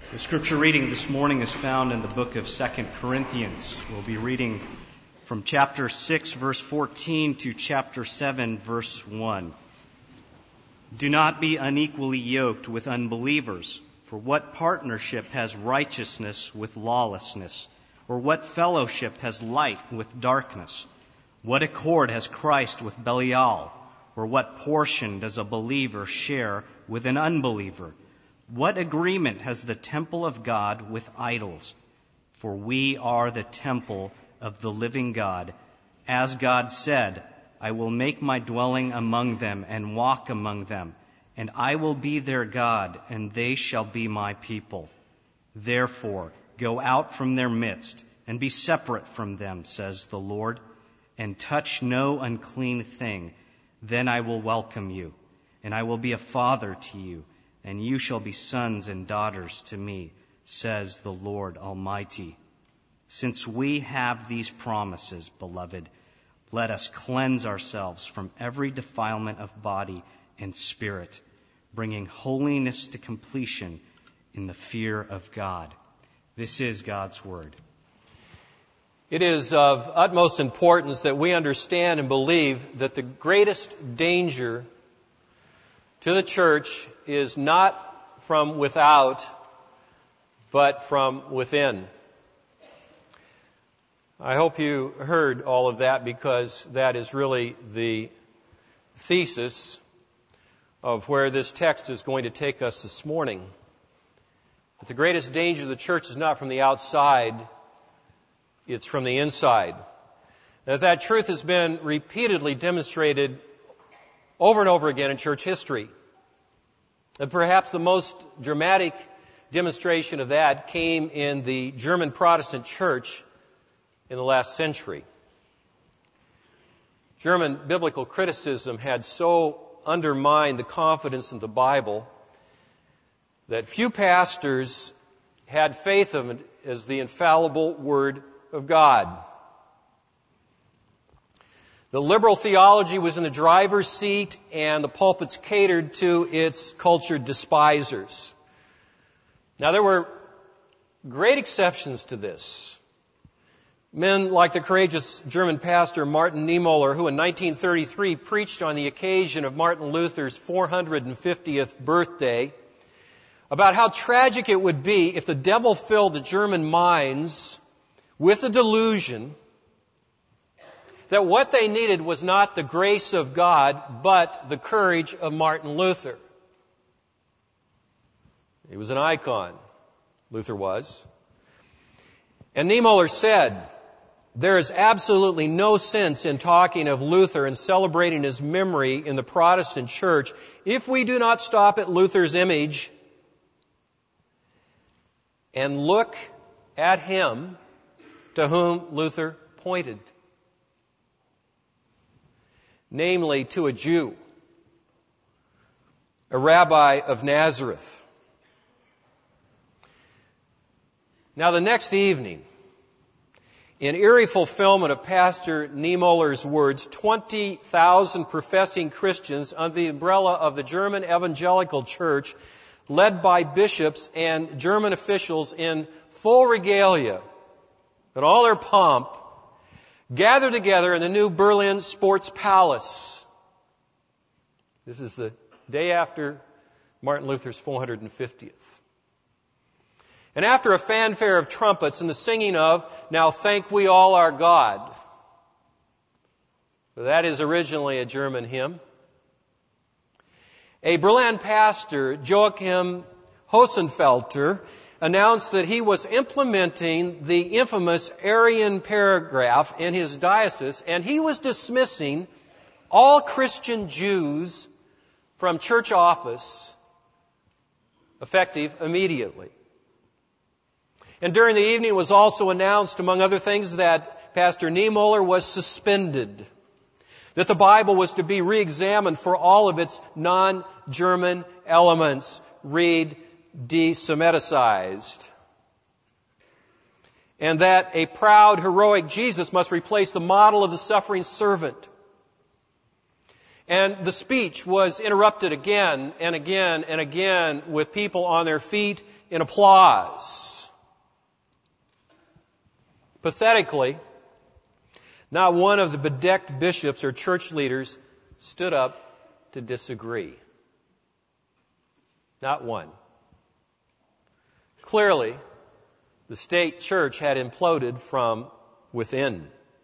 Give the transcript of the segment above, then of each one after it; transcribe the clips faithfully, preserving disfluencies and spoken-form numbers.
The scripture reading this morning is found in the book of Second Corinthians. We'll be reading from chapter six, verse fourteen to chapter seven, verse one. Do not be unequally yoked with unbelievers, for what partnership has righteousness with lawlessness? Or what fellowship has light with darkness? What accord has Christ with Belial? Or what portion does a believer share with an unbeliever? What agreement has the temple of God with idols? For we are the temple of the living God. As God said, I will make my dwelling among them and walk among them, and I will be their God, and they shall be my people. Therefore, go out from their midst and be separate from them, says the Lord, and touch no unclean thing. Then I will welcome you, and I will be a father to you, and you shall be sons and daughters to me, says the Lord Almighty. Since we have these promises, beloved, let us cleanse ourselves from every defilement of body and spirit, bringing holiness to completion in the fear of God. This is God's word. It is of utmost importance that we understand and believe that the greatest danger to the church is not from without, but from within. I hope you heard all of that, because that is really the thesis of where this text is going to take us this morning. But the greatest danger of the church is not from the outside, it's from the inside. That that truth has been repeatedly demonstrated over and over again in church history. And perhaps the most dramatic demonstration of that came in the German Protestant church in the last century. German biblical criticism had so undermined the confidence in the Bible that few pastors had faith of it as the infallible Word of God. The liberal theology was in the driver's seat, and the pulpits catered to its cultured despisers. Now, there were great exceptions to this. Men like the courageous German pastor Martin Niemöller, who in nineteen thirty-three preached on the occasion of Martin Luther's four hundred fiftieth birthday about how tragic it would be if the devil filled the German minds with the delusion that what they needed was not the grace of God, but the courage of Martin Luther. He was an icon, Luther was. And Niemöller said, there is absolutely no sense in talking of Luther and celebrating his memory in the Protestant church if we do not stop at Luther's image and look at him to whom Luther pointed, namely to a Jew, a rabbi of Nazareth. Now, the next evening, in eerie fulfillment of Pastor Niemöller's words, twenty thousand professing Christians under the umbrella of the German Evangelical Church, led by bishops and German officials in full regalia and all their pomp, gathered together in the new Berlin Sports Palace. This is the day after Martin Luther's four hundred fiftieth. And after a fanfare of trumpets and the singing of, Now Thank We All Our God. That is originally a German hymn. A Berlin pastor, Joachim Hosenfelter, announced that he was implementing the infamous Arian paragraph in his diocese, and he was dismissing all Christian Jews from church office, effective immediately. And during the evening it was also announced, among other things, that Pastor Niemöller was suspended, that the Bible was to be re-examined for all of its non-German elements, read de-Semiticized, and that a proud, heroic Jesus must replace the model of the suffering servant. And the speech was interrupted again and again and again with people on their feet in applause. Pathetically, not one of the bedecked bishops or church leaders stood up to disagree. Not one. Clearly, the state church had imploded from within.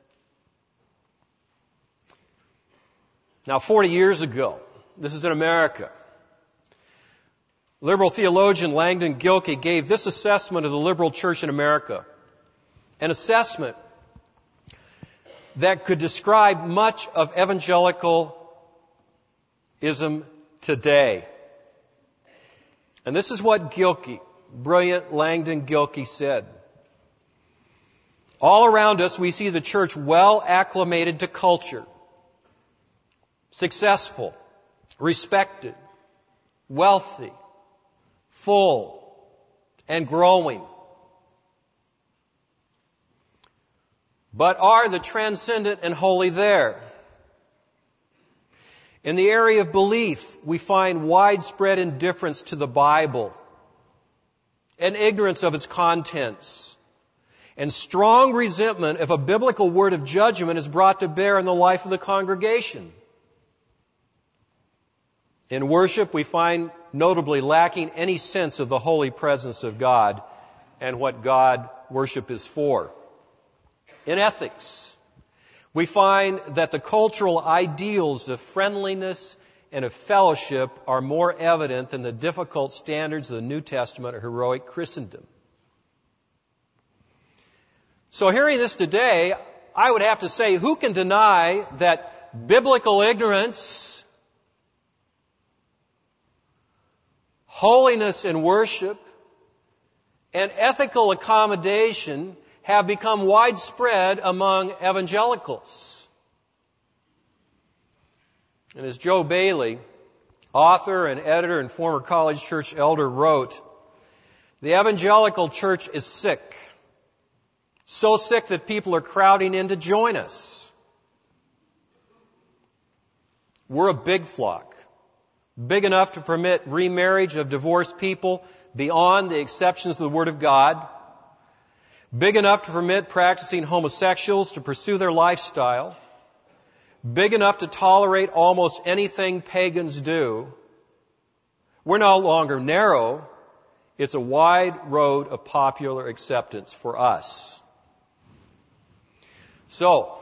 Now, forty years ago, this is in America, liberal theologian Langdon Gilkey gave this assessment of the liberal church in America, an assessment that could describe much of evangelicalism today. And this is what Gilkey, brilliant Langdon Gilkey, said. All around us we see the church well acclimated to culture, successful, respected, wealthy, full, and growing. But are the transcendent and holy there? In the area of belief, we find widespread indifference to the Bible and ignorance of its contents, and strong resentment if a biblical word of judgment is brought to bear in the life of the congregation. In worship, we find notably lacking any sense of the holy presence of God and what God worship is for. In ethics, we find that the cultural ideals of friendliness and of fellowship are more evident than the difficult standards of the New Testament or heroic Christendom. So hearing this today, I would have to say, who can deny that biblical ignorance, holiness in worship, and ethical accommodation have become widespread among evangelicals? And as Joe Bailey, author and editor and former college church elder, wrote, the evangelical church is sick. So sick that people are crowding in to join us. We're a big flock, big enough to permit remarriage of divorced people beyond the exceptions of the Word of God, big enough to permit practicing homosexuals to pursue their lifestyle, big enough to tolerate almost anything pagans do. We're no longer narrow. It's a wide road of popular acceptance for us. So,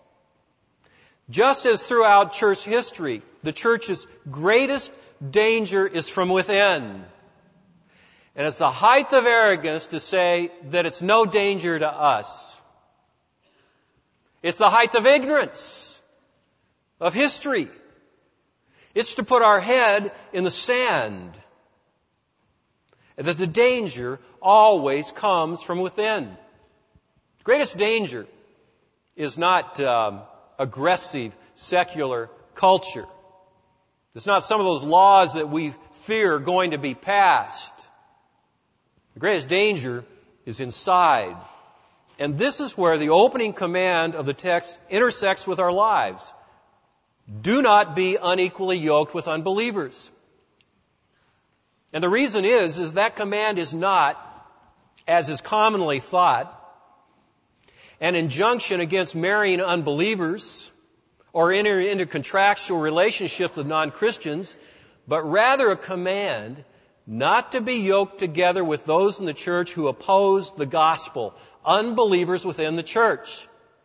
just as throughout church history, the church's greatest danger is from within. And it's the height of arrogance to say that it's no danger to us. It's the height of ignorance of history. It's to put our head in the sand. And that the danger always comes from within. The greatest danger is not um, aggressive secular culture. It's not some of those laws that we fear are going to be passed. The greatest danger is inside. And this is where the opening command of the text intersects with our lives. Do not be unequally yoked with unbelievers. And the reason is, is that command is not, as is commonly thought, an injunction against marrying unbelievers or entering into contractual relationships with non-Christians, but rather a command not to be yoked together with those in the church who oppose the gospel, unbelievers within the church.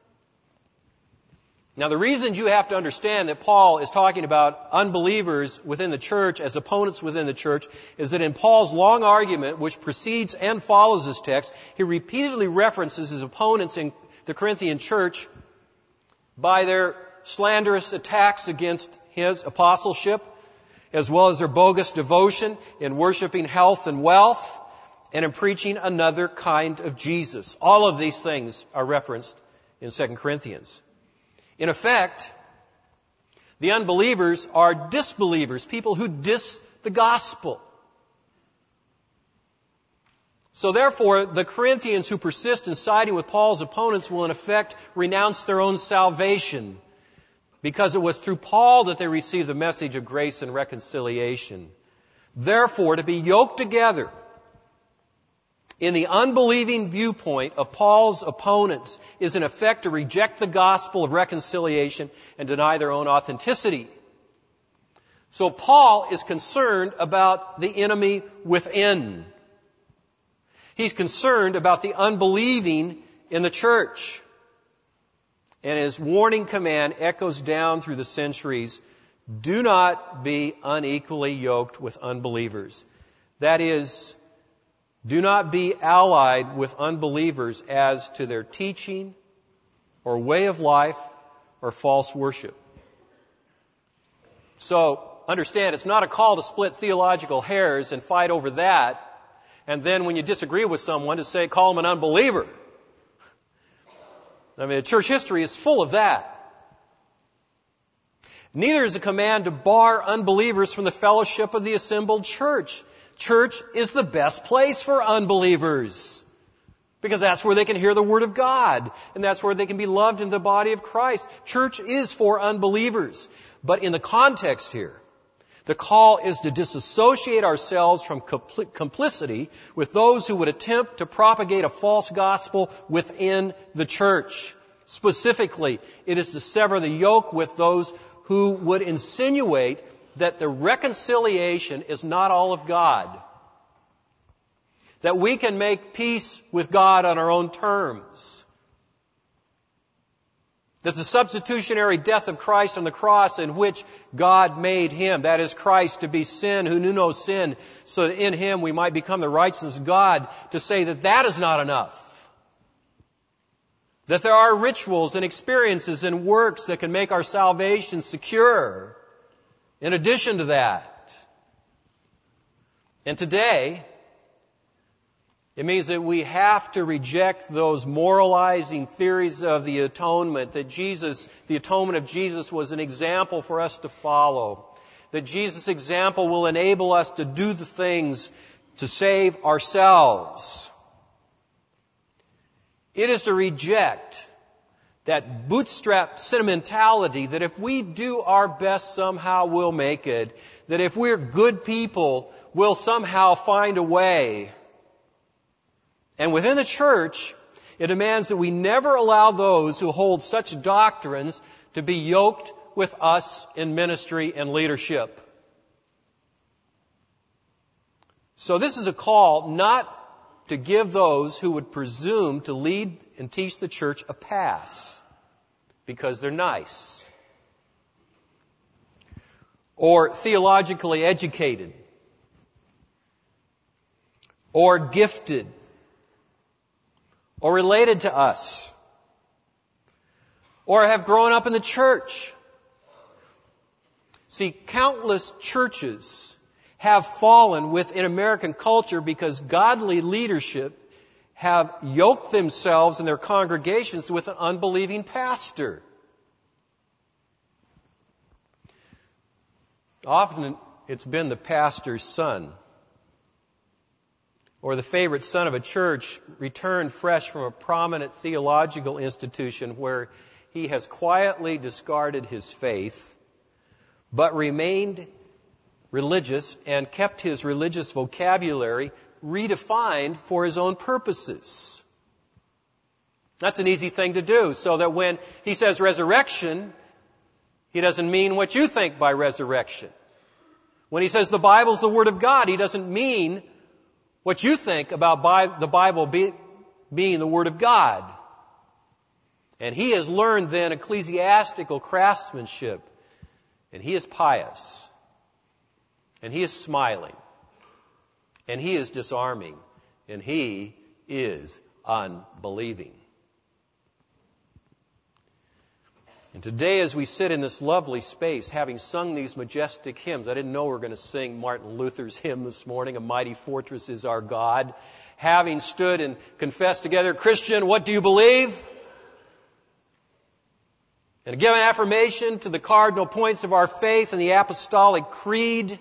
Now, the reason you have to understand that Paul is talking about unbelievers within the church as opponents within the church is that in Paul's long argument, which precedes and follows this text, he repeatedly references his opponents in the Corinthian church by their slanderous attacks against his apostleship, as well as their bogus devotion in worshiping health and wealth, and in preaching another kind of Jesus. All of these things are referenced in Second Corinthians. In effect, the unbelievers are disbelievers, people who diss the gospel. So therefore, the Corinthians who persist in siding with Paul's opponents will in effect renounce their own salvation because it was through Paul that they received the message of grace and reconciliation. Therefore, to be yoked together in the unbelieving viewpoint of Paul's opponents is in effect to reject the gospel of reconciliation and deny their own authenticity. So Paul is concerned about the enemy within. He's concerned about the unbelieving in the church. And his warning command echoes down through the centuries. Do not be unequally yoked with unbelievers. That is, do not be allied with unbelievers as to their teaching or way of life or false worship. So, understand, it's not a call to split theological hairs and fight over that, and then when you disagree with someone to say, call them an unbeliever. I mean, church history is full of that. Neither is a command to bar unbelievers from the fellowship of the assembled church. Church is the best place for unbelievers, because that's where they can hear the Word of God, and that's where they can be loved in the body of Christ. Church is for unbelievers. But in the context here, the call is to disassociate ourselves from complicity with those who would attempt to propagate a false gospel within the church. Specifically, it is to sever the yoke with those who would insinuate that the reconciliation is not all of God. That we can make peace with God on our own terms. That the substitutionary death of Christ on the cross, in which God made Him, that is Christ, to be sin who knew no sin, so that in Him we might become the righteousness of God, to say that that is not enough. That there are rituals and experiences and works that can make our salvation secure. In addition to that, and today, it means that we have to reject those moralizing theories of the atonement, that Jesus, the atonement of Jesus was an example for us to follow, that Jesus' example will enable us to do the things to save ourselves. It is to reject that bootstrap sentimentality that if we do our best, somehow we'll make it. That if we're good people, we'll somehow find a way. And within the church, it demands that we never allow those who hold such doctrines to be yoked with us in ministry and leadership. So this is a call not to give those who would presume to lead and teach the church a pass because they're nice or theologically educated or gifted or related to us or have grown up in the church. See, countless churches have fallen within American culture because godly leadership have yoked themselves and their congregations with an unbelieving pastor. Often it's been the pastor's son or the favorite son of a church returned fresh from a prominent theological institution where he has quietly discarded his faith but remained religious and kept his religious vocabulary redefined for his own purposes. That's an easy thing to do, so that when he says resurrection, he doesn't mean what you think by resurrection. When he says the Bible's the Word of God, he doesn't mean what you think about Bi- the Bible be, being the Word of God. And he has learned then ecclesiastical craftsmanship, and he is pious. And he is smiling. And he is disarming. And he is unbelieving. And today as we sit in this lovely space, having sung these majestic hymns, I didn't know we were going to sing Martin Luther's hymn this morning, A Mighty Fortress is Our God. Having stood and confessed together, Christian, what do you believe? And given affirmation to the cardinal points of our faith and the Apostolic Creed,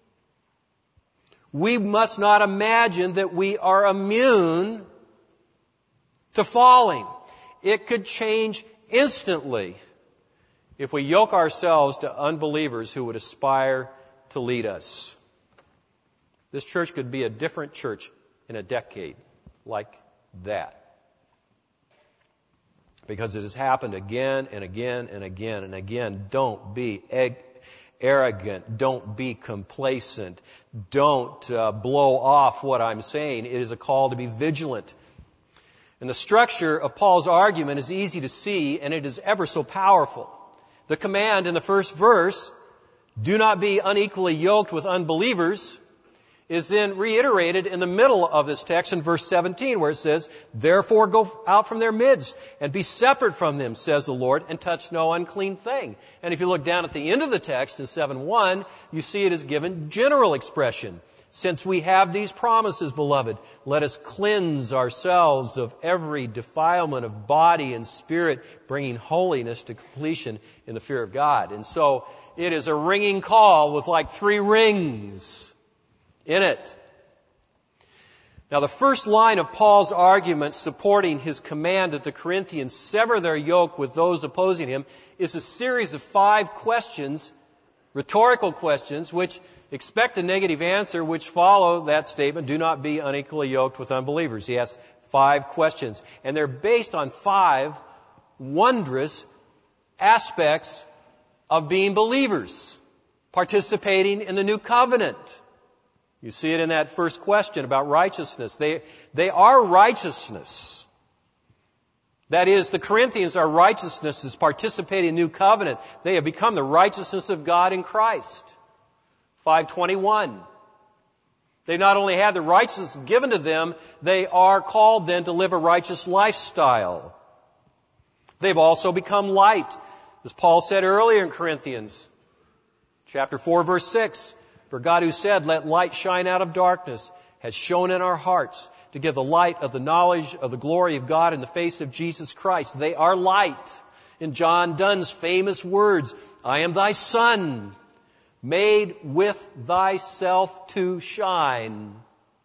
we must not imagine that we are immune to falling. It could change instantly if we yoke ourselves to unbelievers who would aspire to lead us. This church could be a different church in a decade like that. Because it has happened again and again and again and again. Don't be egg. arrogant. Don't be complacent. Don't uh, blow off what I'm saying. It is a call to be vigilant. And the structure of Paul's argument is easy to see, and it is ever so powerful. The command in the first verse, do not be unequally yoked with unbelievers, is then reiterated in the middle of this text in verse seventeen, where it says, therefore go out from their midst and be separate from them, says the Lord, and touch no unclean thing. And if you look down at the end of the text in seven one, you see it is given general expression. Since we have these promises, beloved, let us cleanse ourselves of every defilement of body and spirit, bringing holiness to completion in the fear of God. And so it is a ringing call with like three rings in it. Now, the first line of Paul's argument supporting his command that the Corinthians sever their yoke with those opposing him is a series of five questions, rhetorical questions, which expect a negative answer, which follow that statement, do not be unequally yoked with unbelievers. He asks five questions, and they're based on five wondrous aspects of being believers, participating in the new covenant. You see it in that first question about righteousness. They, they are righteousness. That is, the Corinthians are righteousness is participating in the new covenant. They have become the righteousness of God in Christ. five twenty-one. They not only had the righteousness given to them, they are called then to live a righteous lifestyle. They've also become light. As Paul said earlier in Corinthians, chapter four, verse six, for God who said, let light shine out of darkness, has shone in our hearts to give the light of the knowledge of the glory of God in the face of Jesus Christ. They are light. In John Donne's famous words, I am thy son, made with thyself to shine.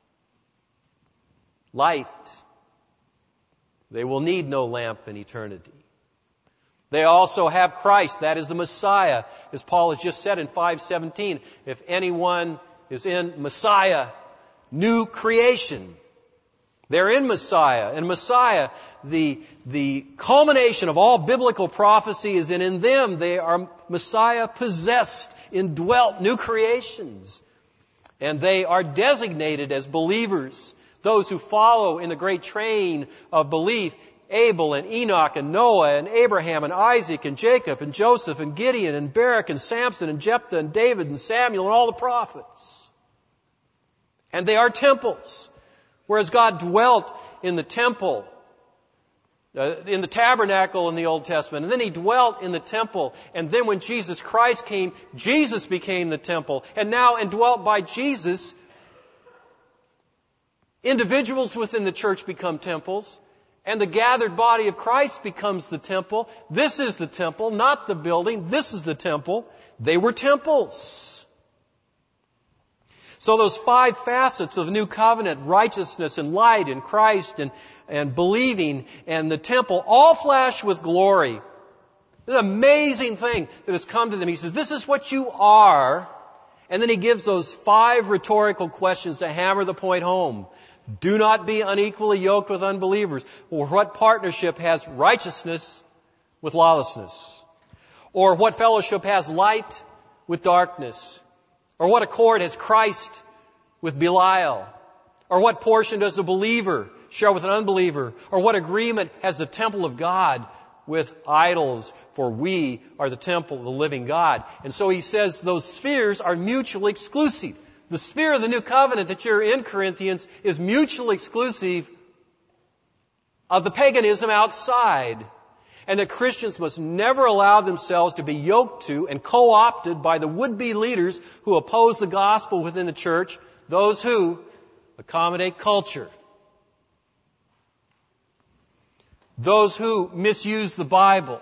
Light. They will need no lamp in eternity. They also have Christ, that is the Messiah, as Paul has just said in five seventeen. If anyone is in Messiah, new creation. They're in Messiah. And Messiah, the, the culmination of all biblical prophecy is in, in them. They are Messiah possessed, indwelt, new creations. And they are designated as believers, those who follow in the great train of belief. Abel and Enoch and Noah and Abraham and Isaac and Jacob and Joseph and Gideon and Barak and Samson and Jephthah and David and Samuel and all the prophets. And they are temples. Whereas God dwelt in the temple, uh, in the tabernacle in the Old Testament, and then He dwelt in the temple. And then when Jesus Christ came, Jesus became the temple. And now, indwelt by Jesus, individuals within the church become temples. And the gathered body of Christ becomes the temple. This is the temple, not the building. This is the temple. They were temples. So those five facets of the new covenant, righteousness and light in Christ and, and believing and the temple, all flash with glory. It's an amazing thing that has come to them. He says, this is what you are. And then he gives those five rhetorical questions to hammer the point home. Do not be unequally yoked with unbelievers. Or what partnership has righteousness with lawlessness? Or what fellowship has light with darkness? Or what accord has Christ with Belial? Or what portion does a believer share with an unbeliever? Or what agreement has the temple of God with idols? For we are the temple of the living God. And so he says those spheres are mutually exclusive. The sphere of the new covenant that you're in, Corinthians, is mutually exclusive of the paganism outside. And that Christians must never allow themselves to be yoked to and co-opted by the would-be leaders who oppose the gospel within the church, those who accommodate culture, those who misuse the Bible,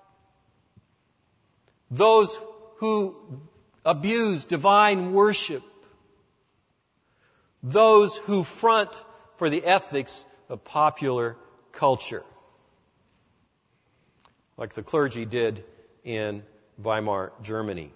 those who abuse divine worship, those who front for the ethics of popular culture, like the clergy did in Weimar, Germany.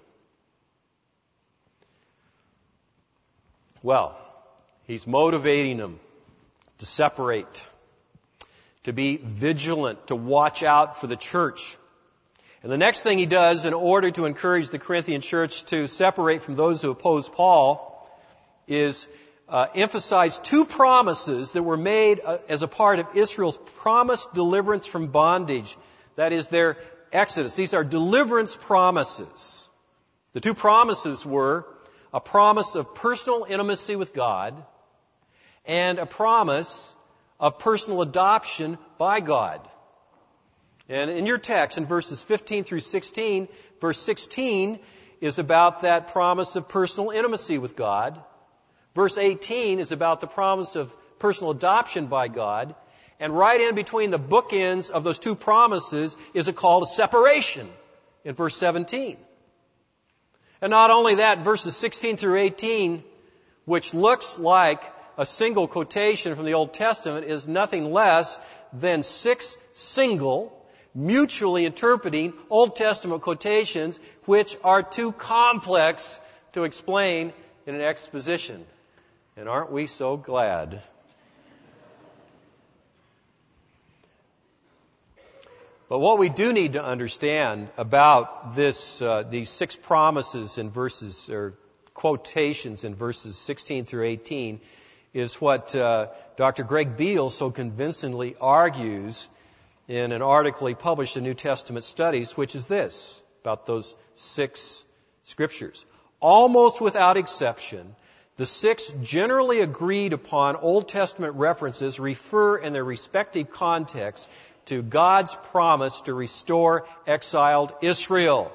Well, he's motivating them to separate, to be vigilant, to watch out for the church. And the next thing he does in order to encourage the Corinthian church to separate from those who oppose Paul is uh, emphasize two promises that were made uh, as a part of Israel's promised deliverance from bondage. That is their exodus. These are deliverance promises. The two promises were a promise of personal intimacy with God and a promise of personal adoption by God. And in your text, in verses fifteen through sixteen, verse sixteen is about that promise of personal intimacy with God. Verse eighteen is about the promise of personal adoption by God. And right in between the bookends of those two promises is a call to separation in verse seventeen. And not only that, verses sixteen through eighteen, which looks like a single quotation from the Old Testament, is nothing less than six single, mutually interpreting Old Testament quotations which are too complex to explain in an exposition. And aren't we so glad? But what we do need to understand about this, uh, these six promises in verses, or quotations in verses sixteen through eighteen, is what uh, Doctor Greg Beale so convincingly argues in an article he published in New Testament Studies, which is this, about those six scriptures. Almost without exception, the six generally agreed upon Old Testament references refer in their respective contexts to God's promise to restore exiled Israel.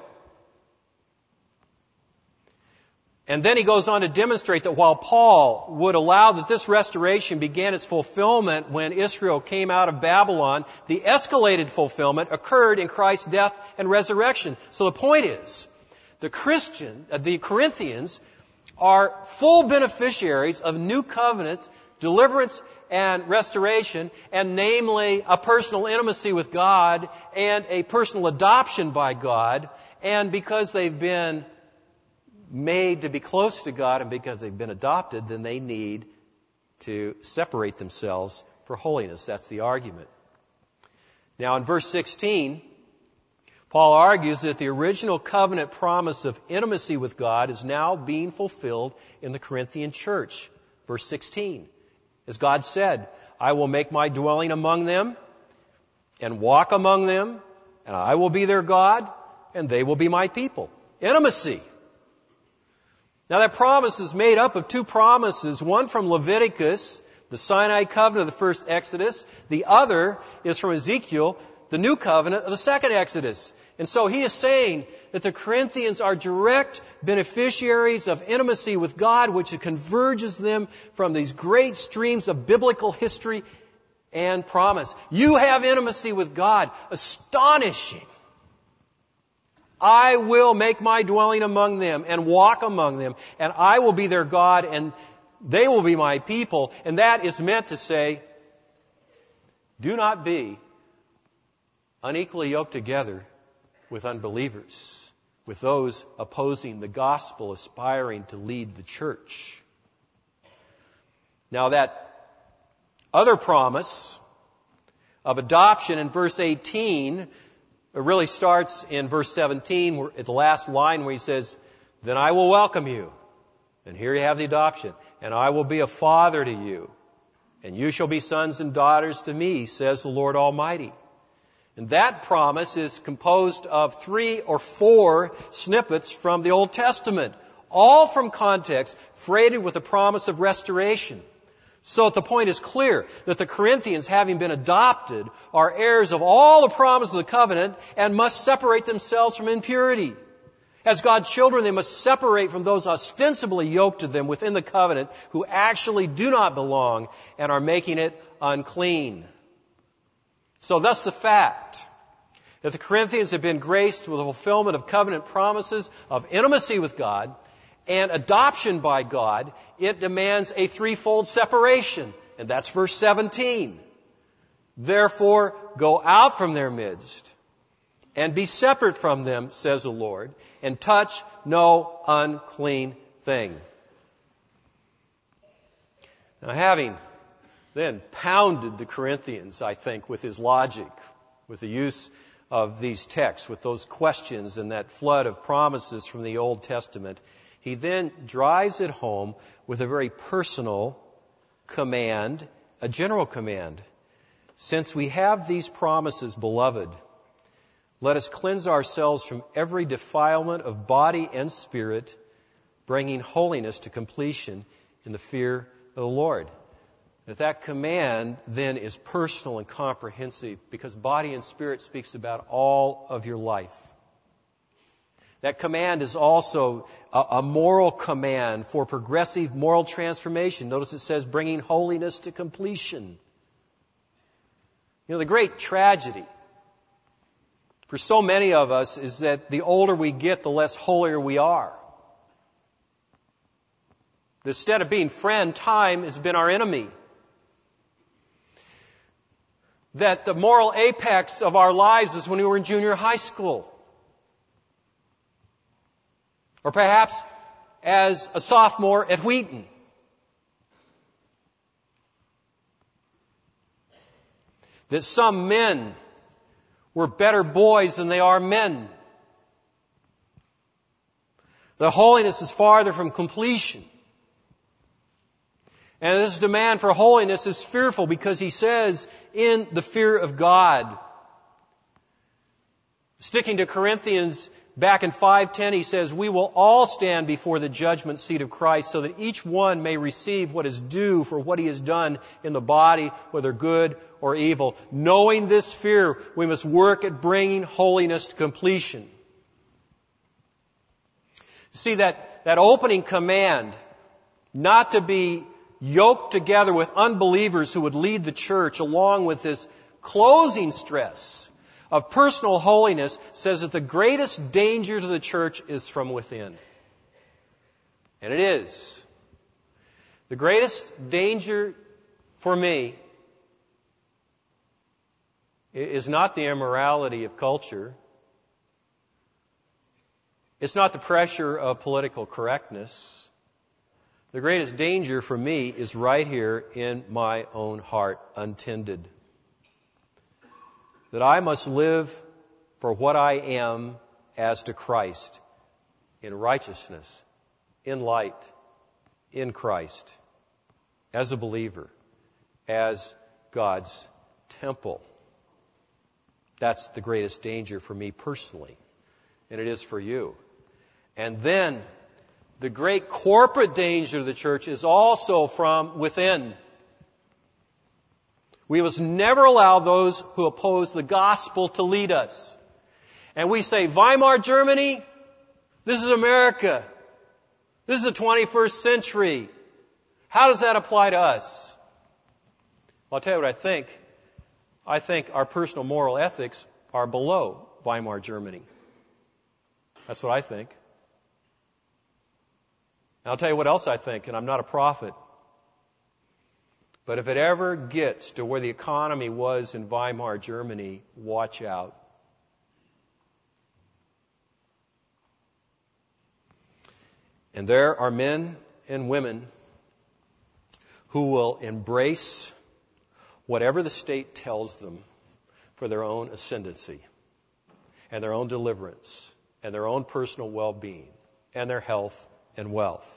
And then he goes on to demonstrate that while Paul would allow that this restoration began its fulfillment when Israel came out of Babylon, the escalated fulfillment occurred in Christ's death and resurrection. So the point is, the Christian, uh, the Corinthians are full beneficiaries of new covenant deliverance and restoration, and namely a personal intimacy with God and a personal adoption by God. And because they've been made to be close to God and because they've been adopted, then they need to separate themselves for holiness. That's the argument. Now in verse sixteen, Paul argues that the original covenant promise of intimacy with God is now being fulfilled in the Corinthian church. Verse sixteen. As God said, I will make my dwelling among them and walk among them, and I will be their God, and they will be my people. Intimacy. Now that promise is made up of two promises, one from Leviticus, the Sinai covenant of the first Exodus. The other is from Ezekiel, the new covenant of the second Exodus. And so he is saying that the Corinthians are direct beneficiaries of intimacy with God, which converges them from these great streams of biblical history and promise. You have intimacy with God. Astonishing. I will make my dwelling among them and walk among them, and I will be their God, and they will be my people. And that is meant to say, do not be unequally yoked together with unbelievers, with those opposing the gospel, aspiring to lead the church. Now that other promise of adoption in verse eighteen, it really starts in verse seventeen, where, at the last line where he says, then I will welcome you. And here you have the adoption. And I will be a father to you. And you shall be sons and daughters to me, says the Lord Almighty. And that promise is composed of three or four snippets from the Old Testament, all from context, freighted with the promise of restoration. So that the point is clear that the Corinthians, having been adopted, are heirs of all the promises of the covenant and must separate themselves from impurity. As God's children, they must separate from those ostensibly yoked to them within the covenant who actually do not belong and are making it unclean. So thus the fact that the Corinthians have been graced with the fulfillment of covenant promises of intimacy with God and adoption by God, it demands a threefold separation. And that's verse seventeen. Therefore, go out from their midst and be separate from them, says the Lord, and touch no unclean thing. Now, having then pounded the Corinthians, I think, with his logic, with the use of these texts, with those questions and that flood of promises from the Old Testament, he then drives it home with a very personal command, a general command. Since we have these promises, beloved, let us cleanse ourselves from every defilement of body and spirit, bringing holiness to completion in the fear of the Lord. That that command then is personal and comprehensive, because body and spirit speaks about all of your life. That command is also a, a moral command for progressive moral transformation. Notice it says bringing holiness to completion. You know, the great tragedy for so many of us is that the older we get, the less holier we are. Instead of being friend, time has been our enemy. That the moral apex of our lives is when we were in junior high school. Or perhaps as a sophomore at Wheaton. That some men were better boys than they are men. The holiness is farther from completion. And this demand for holiness is fearful, because he says, in the fear of God. Sticking to Corinthians, back in five ten, he says, we will all stand before the judgment seat of Christ, so that each one may receive what is due for what he has done in the body, whether good or evil. Knowing this fear, we must work at bringing holiness to completion. See, that, that opening command, not to be yoked together with unbelievers who would lead the church, along with this closing stress of personal holiness, says that the greatest danger to the church is from within. And it is. The greatest danger for me is not the immorality of culture. It's not the pressure of political correctness. The greatest danger for me is right here in my own heart, untended. That I must live for what I am as to Christ, in righteousness, in light, in Christ, as a believer, as God's temple. That's the greatest danger for me personally, and it is for you. And then the great corporate danger of the church is also from within. We must never allow those who oppose the gospel to lead us. And we say, Weimar Germany, this is America. This is the twenty-first century. How does that apply to us? Well, I'll tell you what I think. I think our personal moral ethics are below Weimar Germany. That's what I think. And I'll tell you what else I think, and I'm not a prophet. But if it ever gets to where the economy was in Weimar Germany, watch out. And there are men and women who will embrace whatever the state tells them for their own ascendancy and their own deliverance and their own personal well-being and their health and wealth.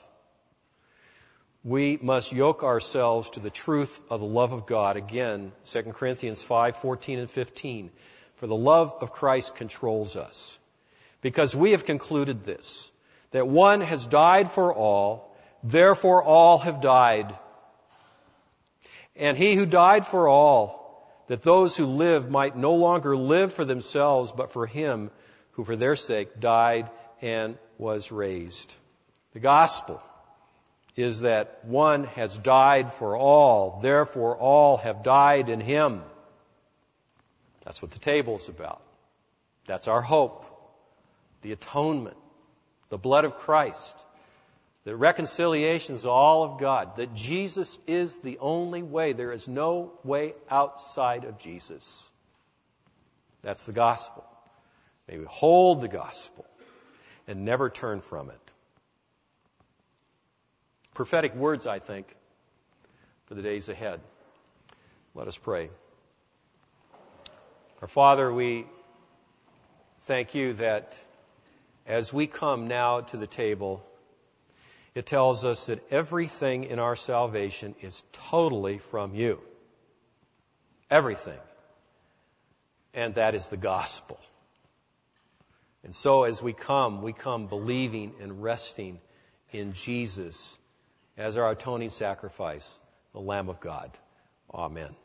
We must yoke ourselves to the truth of the love of God. Again, Second Corinthians five, fourteen and fifteen. For the love of Christ controls us. Because we have concluded this, that one has died for all, therefore all have died. And he who died for all, that those who live might no longer live for themselves, but for him who for their sake died and was raised. The gospel is that one has died for all, therefore all have died in him. That's what the table is about. That's our hope. The atonement, the blood of Christ, the reconciliation is all of God, that Jesus is the only way. There is no way outside of Jesus. That's the gospel. May we hold the gospel and never turn from it. Prophetic words, I think, for the days ahead. Let us pray. Our Father, we thank you that as we come now to the table, it tells us that everything in our salvation is totally from you. Everything. And that is the gospel. And so as we come, we come believing and resting in Jesus as our atoning sacrifice, the Lamb of God. Amen.